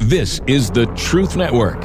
This is the Truth Network.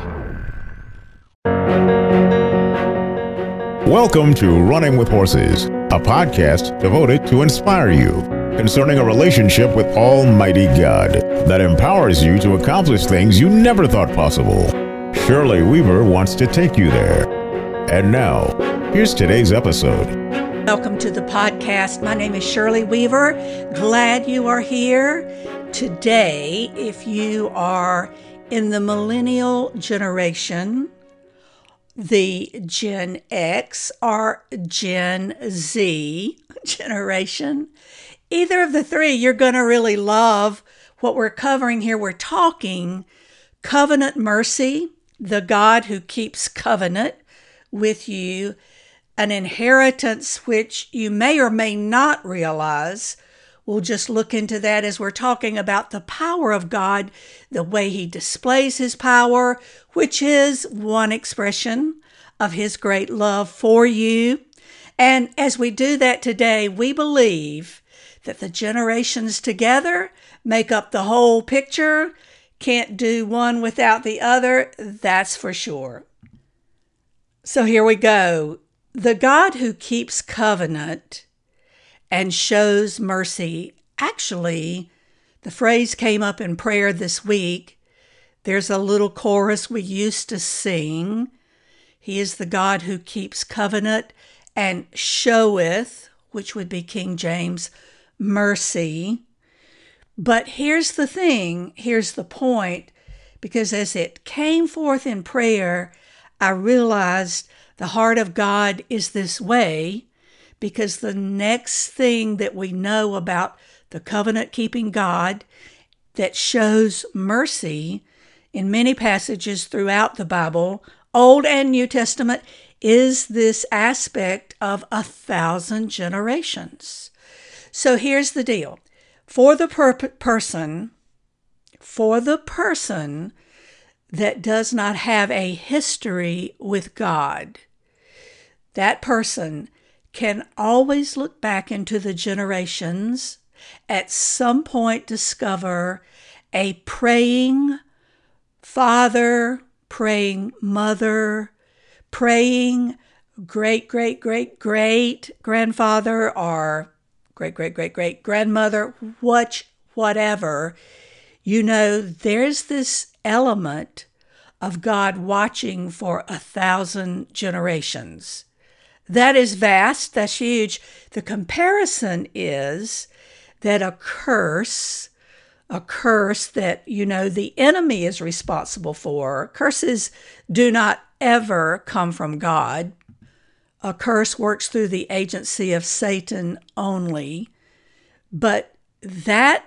Welcome to Running with Horses, a podcast devoted to inspire you concerning a relationship with Almighty God that empowers you to accomplish things you never thought possible. Shirley Weaver wants to take you there. And now, here's today's episode. Welcome to the podcast. My name is Shirley Weaver. Glad you are here. Today, if you are in the millennial generation, the Gen X or Gen Z generation, either of the three, you're going to really love what we're covering here. We're talking covenant mercy, the God who keeps covenant with you, an inheritance which you may or may not realize. We'll just look into that as we're talking about the power of God, the way he displays his power, which is one expression of his great love for you. And as we do that today, we believe that the generations together make up the whole picture. Can't do one without the other, that's for sure. So here we go. The God who keeps covenant and shows mercy. Actually, the phrase came up in prayer this week. There's a little chorus we used to sing. He is the God who keeps covenant and showeth, which would be King James, mercy. But here's the thing, here's the point, because as it came forth in prayer, I realized the heart of God is this way, because the next thing that we know about the covenant-keeping God that shows mercy in many passages throughout the Bible, Old and New Testament, is this aspect of 1,000 generations. So here's the deal. For the person that does not have a history with God, that person can always look back into the generations, at some point discover a praying father, praying mother, praying great-great-great-great-grandfather or great-great-great-great-grandmother, whatever. You know, there's this element of God watching for 1,000 generations. That is vast, that's huge. The comparison is that a curse that, you know, the enemy is responsible for. Curses do not ever come from God. A curse works through the agency of Satan only. But that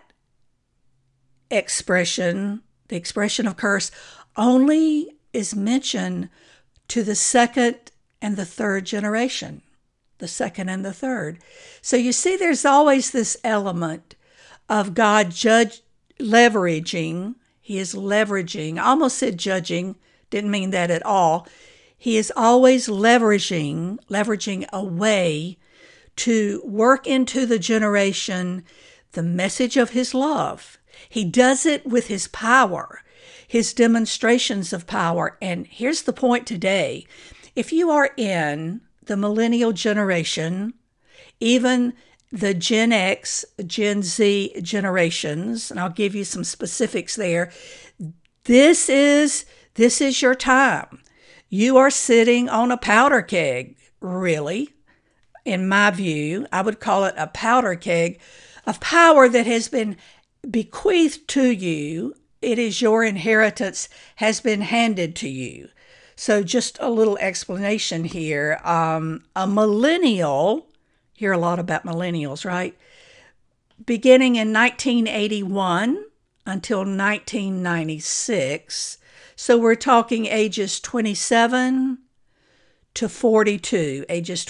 expression, the expression of curse, only is mentioned to the second and the third generation, the second and the third. So you see, there's always this element of God leveraging. He is leveraging. I almost said judging, didn't mean that at all. He is always leveraging a way to work into the generation the message of his love. He does it with his power, his demonstrations of power. And here's the point today. If you are in the millennial generation, even the Gen X, Gen Z generations, and I'll give you some specifics there, this is your time. You are sitting on a powder keg, really. In my view, I would call it a powder keg of power that has been bequeathed to you. It is your inheritance, has been handed to you. So just a little explanation here. A millennial, hear a lot about millennials, right? Beginning in 1981 until 1996. So we're talking ages 27 to 42,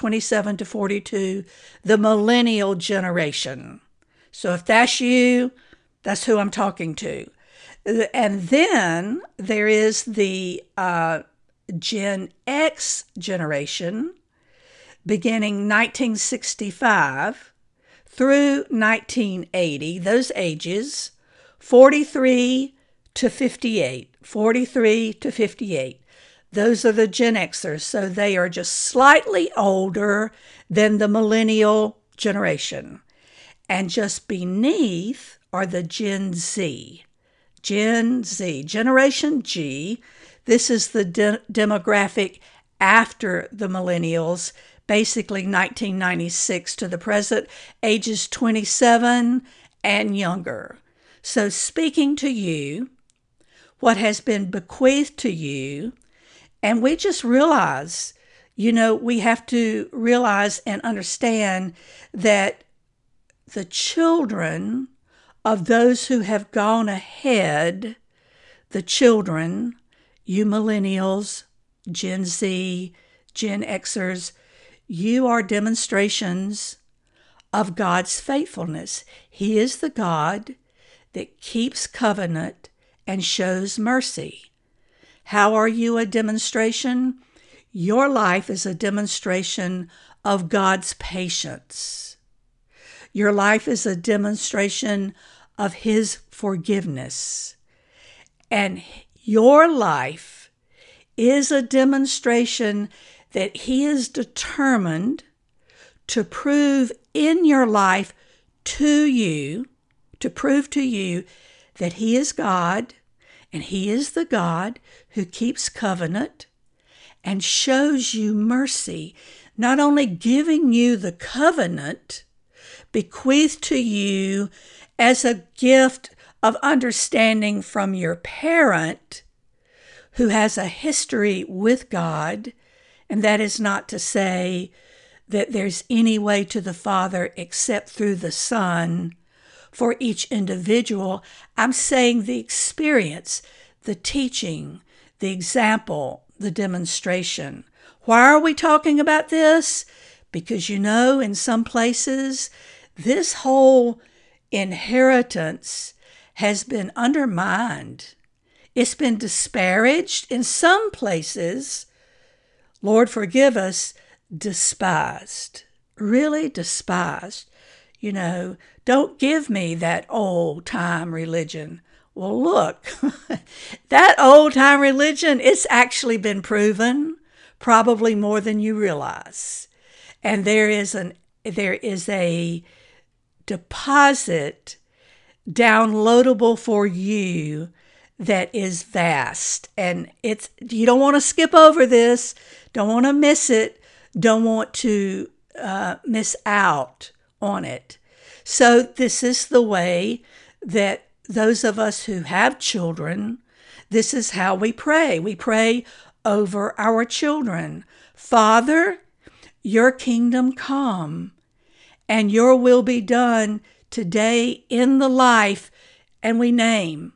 the millennial generation. So if that's you, that's who I'm talking to. And then there is the Gen X generation, beginning 1965 through 1980, those ages, 43 to 58, 43 to 58. Those are the Gen Xers, so they are just slightly older than the millennial generation. And just beneath are the Gen Z. Gen Z, Generation G. This is the demographic after the millennials, basically 1996 to the present, ages 27 and younger. So speaking to you, what has been bequeathed to you, and we just realize, we have to realize and understand that the children of those who have gone ahead, the children, you millennials, Gen Z, Gen Xers, you are demonstrations of God's faithfulness. He is the God that keeps covenant and shows mercy. How are you a demonstration? Your life is a demonstration of God's patience. Your life is a demonstration of His forgiveness. And your life is a demonstration that He is determined to prove in your life to prove to you that He is God, and He is the God who keeps covenant and shows you mercy, not only giving you the covenant bequeathed to you as a gift of understanding from your parent who has a history with God, and that is not to say that there's any way to the Father except through the Son for each individual. I'm saying the experience, the teaching, the example, the demonstration. Why are we talking about this? Because in some places, this whole inheritance has been undermined. It's been disparaged. In some places, Lord forgive us, despised. Really despised. Don't give me that old-time religion. Well, look, that old-time religion, it's actually been proven, probably more than you realize. And there is a deposit downloadable for you that is vast. And you don't want to skip over this, don't want to miss it, don't want to miss out on it. So this is the way that those of us who have children, this is how we pray. We pray over our children. Father, your kingdom come, and your will be done today in the life. And we name,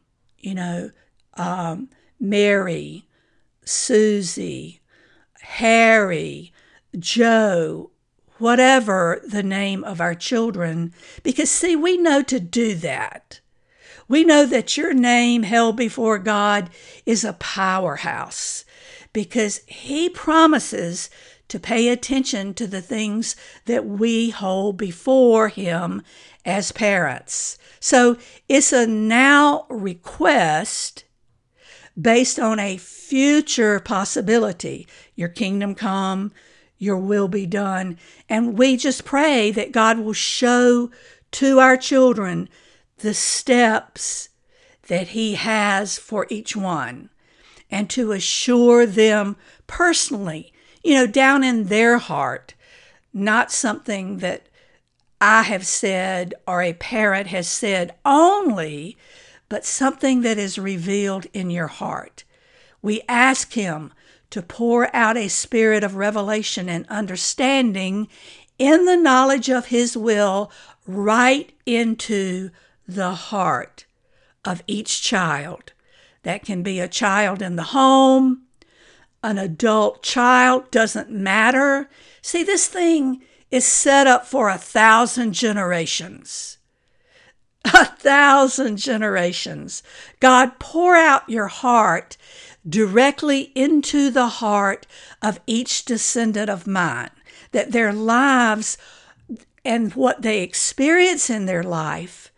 Mary, Susie, Harry, Joe, whatever the name of our children, because see, we know to do that. We know that your name held before God is a powerhouse because He promises to pay attention to the things that we hold before Him as parents. So it's a now request based on a future possibility. Your kingdom come, your will be done. And we just pray that God will show to our children the steps that He has for each one, and to assure them personally, down in their heart, not something that I have said or a parent has said only, but something that is revealed in your heart. We ask Him to pour out a spirit of revelation and understanding in the knowledge of His will right into the heart of each child. That can be a child in the home, an adult child, doesn't matter. See, this thing is set up for 1,000 generations. 1,000 generations. God, pour out your heart directly into the heart of each descendant of mine, that their lives and what they experience in their life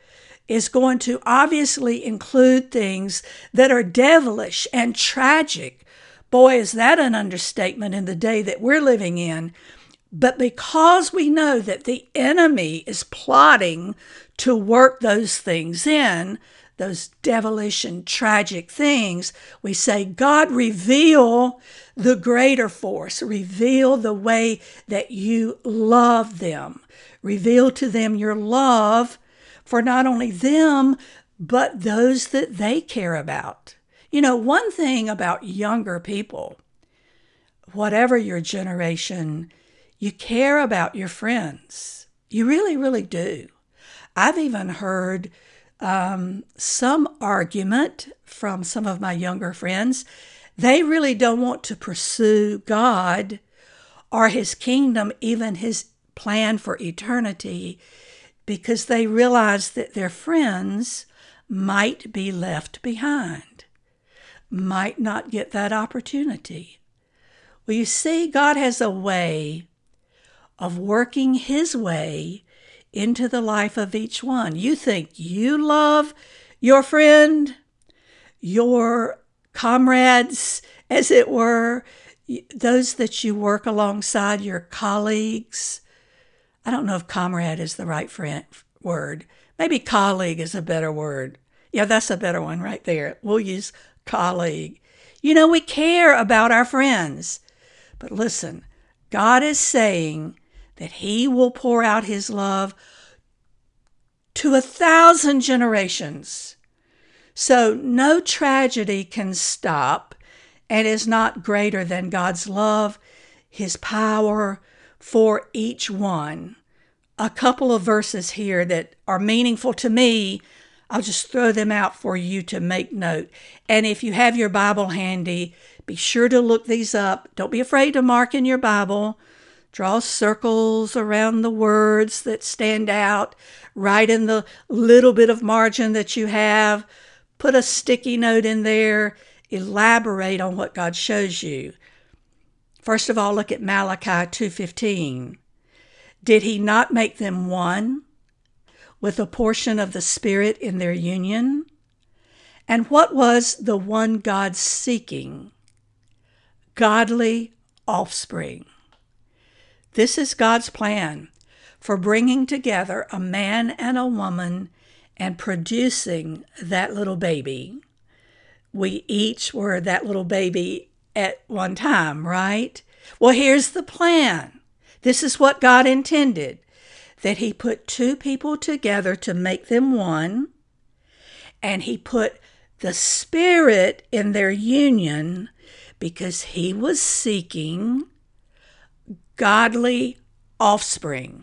is going to obviously include things that are devilish and tragic. Boy, is that an understatement in the day that we're living in. But because we know that the enemy is plotting to work those things in, those devilish and tragic things, we say, God, reveal the greater force. Reveal the way that you love them. Reveal to them your love for not only them, but those that they care about. You know, one thing about younger people, whatever your generation, you care about your friends. You really, really do. I've even heard some argument from some of my younger friends. They really don't want to pursue God or his kingdom, even his plan for eternity, because they realize that their friends might be left behind, might not get that opportunity. Well, you see, God has a way of working his way into the life of each one. You think you love your friend, your comrades, as it were, those that you work alongside, your colleagues. I don't know if comrade is the right word. Maybe colleague is a better word. Yeah, that's a better one right there. We'll use colleague. You know, we care about our friends. But listen, God is saying that he will pour out his love to 1,000 generations. So no tragedy can stop and is not greater than God's love, his power for each one. A couple of verses here that are meaningful to me, I'll just throw them out for you to make note. And if you have your Bible handy, be sure to look these up. Don't be afraid to mark in your Bible. Draw circles around the words that stand out. Write in the little bit of margin that you have. Put a sticky note in there. Elaborate on what God shows you. First of all, look at Malachi 2:15. Did he not make them one with a portion of the Spirit in their union? And what was the one God seeking? Godly offspring. This is God's plan for bringing together a man and a woman and producing that little baby. We each were that little baby at one time, right? Well, here's the plan. This is what God intended, that he put two people together to make them one, and he put the Spirit in their union because he was seeking godly offspring.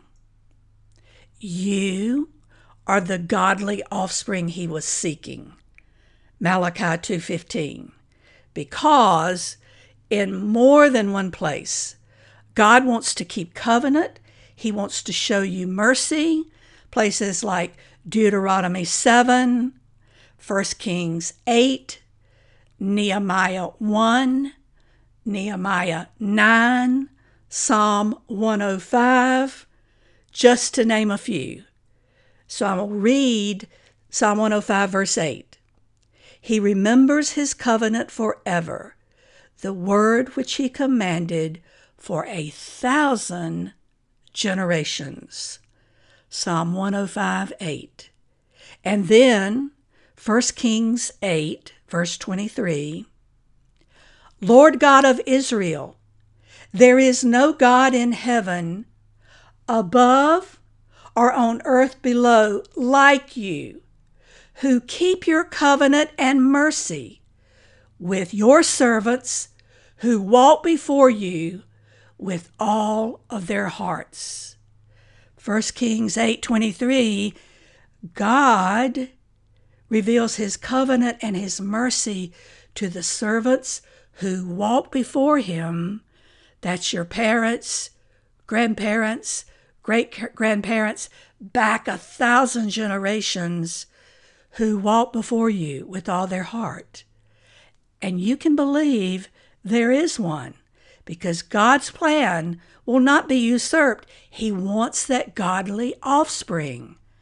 You are the godly offspring he was seeking. Malachi 2:15. Because in more than one place, God wants to keep covenant. He wants to show you mercy. Places like Deuteronomy 7, 1 Kings 8, Nehemiah 1, Nehemiah 9, Psalm 105, just to name a few. So I will read Psalm 105, verse 8. He remembers his covenant forever, the word which he commanded for 1,000 generations. Psalm 105, 8. And then 1 Kings 8, verse 23. Lord God of Israel, there is no God in heaven above or on earth below like you, who keep your covenant and mercy with your servants who walk before you with all of their hearts. 1 Kings 8:23, God reveals his covenant and his mercy to the servants who walk before him. That's your parents, grandparents, great-grandparents, back 1,000 generations who walk before you with all their heart. And you can believe there is one, because God's plan will not be usurped. He wants that godly offspring.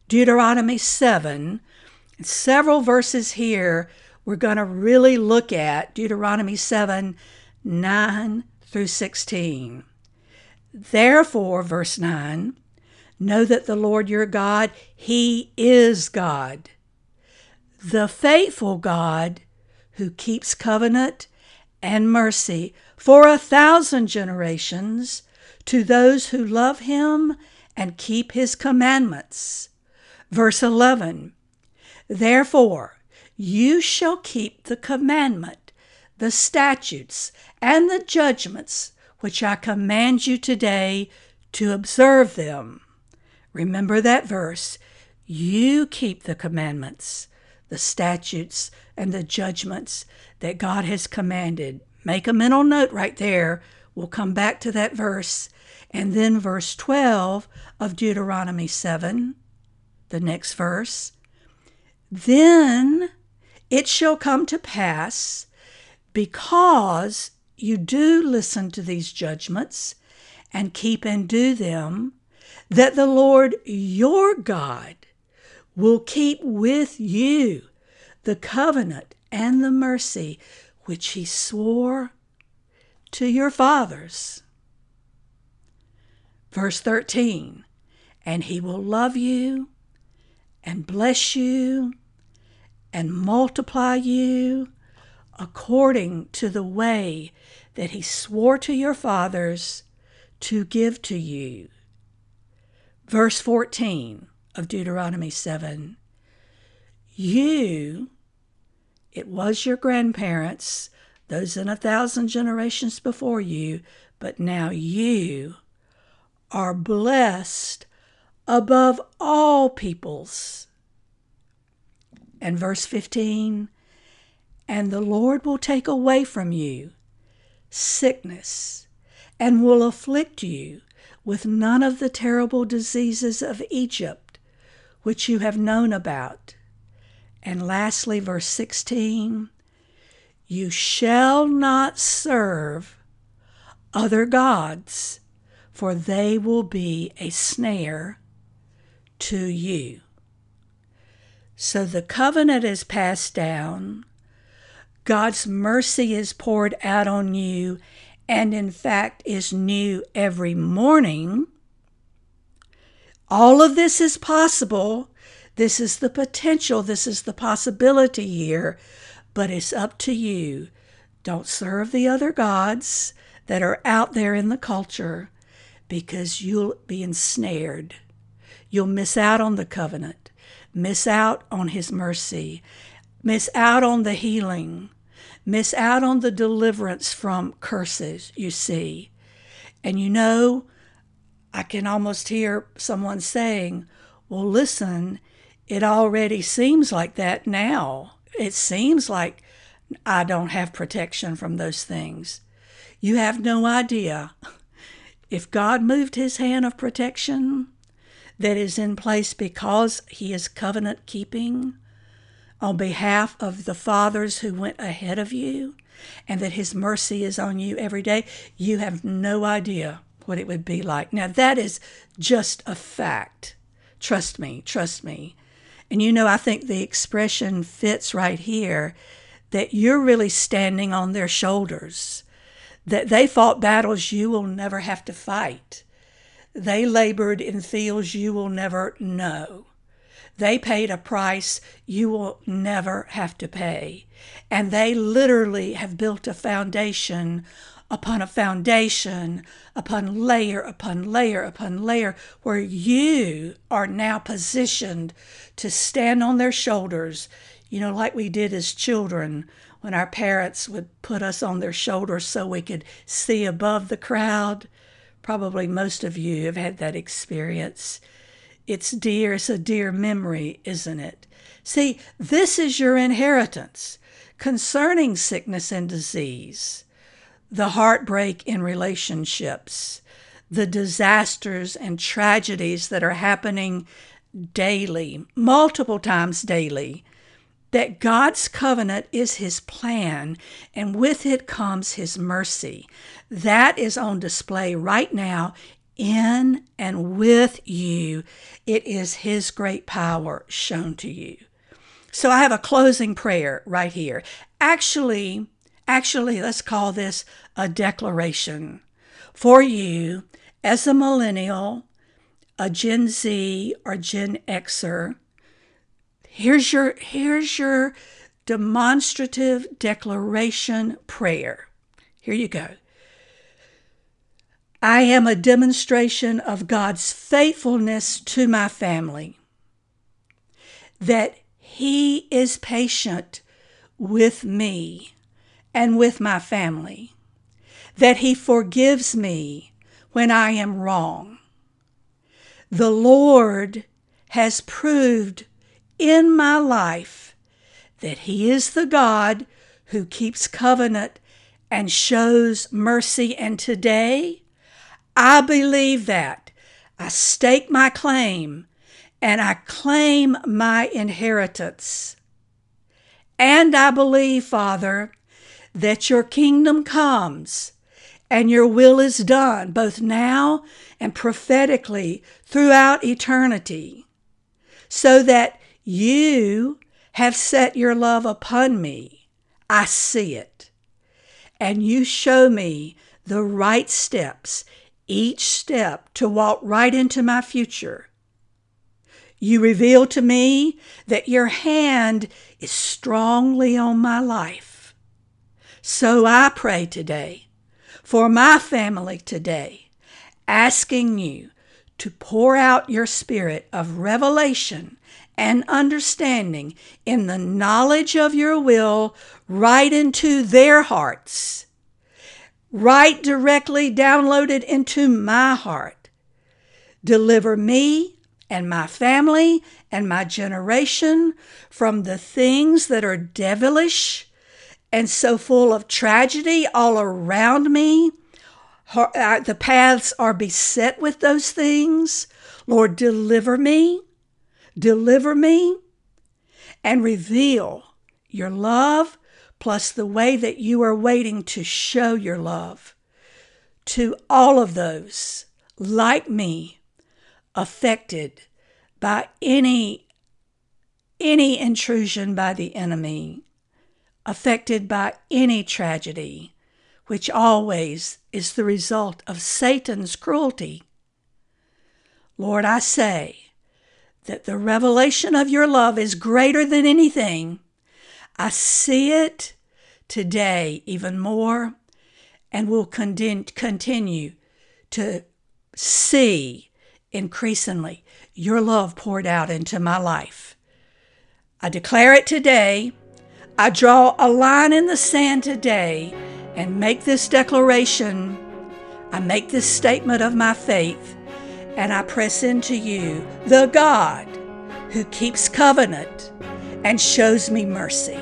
Deuteronomy 7, several verses here we're going to really look at. Deuteronomy 7, 9 through 16. Therefore, verse 9, know that the Lord your God, He is God, the faithful God who keeps covenant and mercy for 1,000 generations to those who love Him and keep His commandments. Verse 11, therefore you shall keep the commandment, the statutes, and the judgments which I command you today to observe them. Remember that verse. You keep the commandments, the statutes, and the judgments that God has commanded. Make a mental note right there. We'll come back to that verse. And then verse 12 of Deuteronomy 7, the next verse. Then it shall come to pass, because you do listen to these judgments and keep and do them, that the Lord your God will keep with you the covenant and the mercy which He swore to your fathers. Verse 13, and He will love you and bless you and multiply you according to the way that He swore to your fathers to give to you. Verse 14 of Deuteronomy 7, it was your grandparents, those in 1,000 generations before you, but now you are blessed above all peoples. And verse 15, and the Lord will take away from you sickness and will afflict you with none of the terrible diseases of Egypt, which you have known about. And lastly, verse 16, you shall not serve other gods, for they will be a snare to you. So the covenant is passed down. God's mercy is poured out on you, and in fact is new every morning. All of this is possible. This is the potential. This is the possibility here. But it's up to you. Don't serve the other gods that are out there in the culture, because you'll be ensnared. You'll miss out on the covenant, miss out on His mercy, miss out on the healing, miss out on the deliverance from curses, you see. And you know, I can almost hear someone saying, well, listen, it already seems like that now. It seems like I don't have protection from those things. You have no idea. If God moved His hand of protection that is in place because He is covenant keeping on behalf of the fathers who went ahead of you, and that His mercy is on you every day, you have no idea what it would be like. Now, that is just a fact. Trust me, trust me. And you know, I think the expression fits right here, that you're really standing on their shoulders, that they fought battles you will never have to fight. They labored in fields you will never know. They paid a price you will never have to pay. And they literally have built a foundation upon a foundation, upon layer, upon layer, upon layer, where you are now positioned to stand on their shoulders, you know, like we did as children when our parents would put us on their shoulders so we could see above the crowd. Probably most of you have had that experience. It's a dear memory, isn't it? See, this is your inheritance concerning sickness and disease, the heartbreak in relationships, the disasters and tragedies that are happening daily, multiple times daily, that God's covenant is His plan, and with it comes His mercy. That is on display right now in and with you. It is His great power shown to you. So I have a closing prayer right here. Actually, let's call this a declaration for you as a millennial, a Gen Z or Gen Xer. Here's your demonstrative declaration prayer. Here you go. I am a demonstration of God's faithfulness to my family, that He is patient with me and with my family, that He forgives me when I am wrong. The Lord has proved in my life that He is the God who keeps covenant and shows mercy. And today, I believe that. I stake my claim and I claim my inheritance. And I believe, Father, that your kingdom comes and your will is done both now and prophetically throughout eternity, so that you have set your love upon me. I see it. And you show me the right steps, each step to walk right into my future. You reveal to me that your hand is strongly on my life. So I pray today for my family today, asking you to pour out your spirit of revelation and understanding in the knowledge of your will right into their hearts, right directly downloaded into my heart. Deliver me and my family and my generation from the things that are devilish and so full of tragedy all around me. The paths are beset with those things. Lord, deliver me, and reveal your love, plus the way that you are waiting to show your love to all of those like me, affected by any intrusion by the enemy, affected by any tragedy, which always is the result of Satan's cruelty. Lord, I say that the revelation of your love is greater than anything. I see it today even more, and will continue to see increasingly your love poured out into my life. I declare it today. I draw a line in the sand today and make this declaration. I make this statement of my faith, and I press into you, the God who keeps covenant and shows me mercy.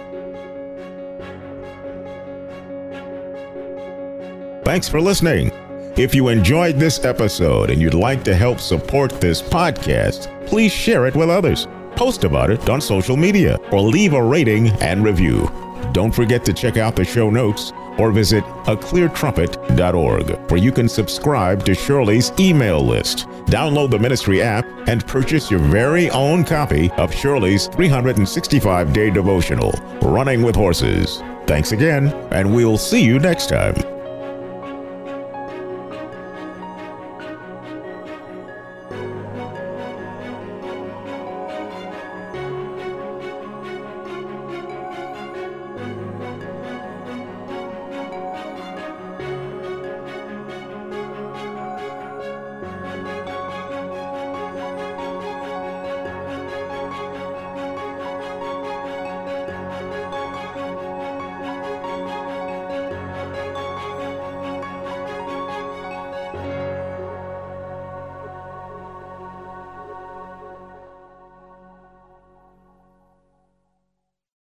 Thanks for listening. If you enjoyed this episode and you'd like to help support this podcast, please share it with others. Post about it on social media or leave a rating and review. Don't forget to check out the show notes or visit acleartrumpet.org, where you can subscribe to Shirley's email list, download the ministry app, and purchase your very own copy of Shirley's 365-day devotional, Running with Horses. Thanks again, and we'll see you next time.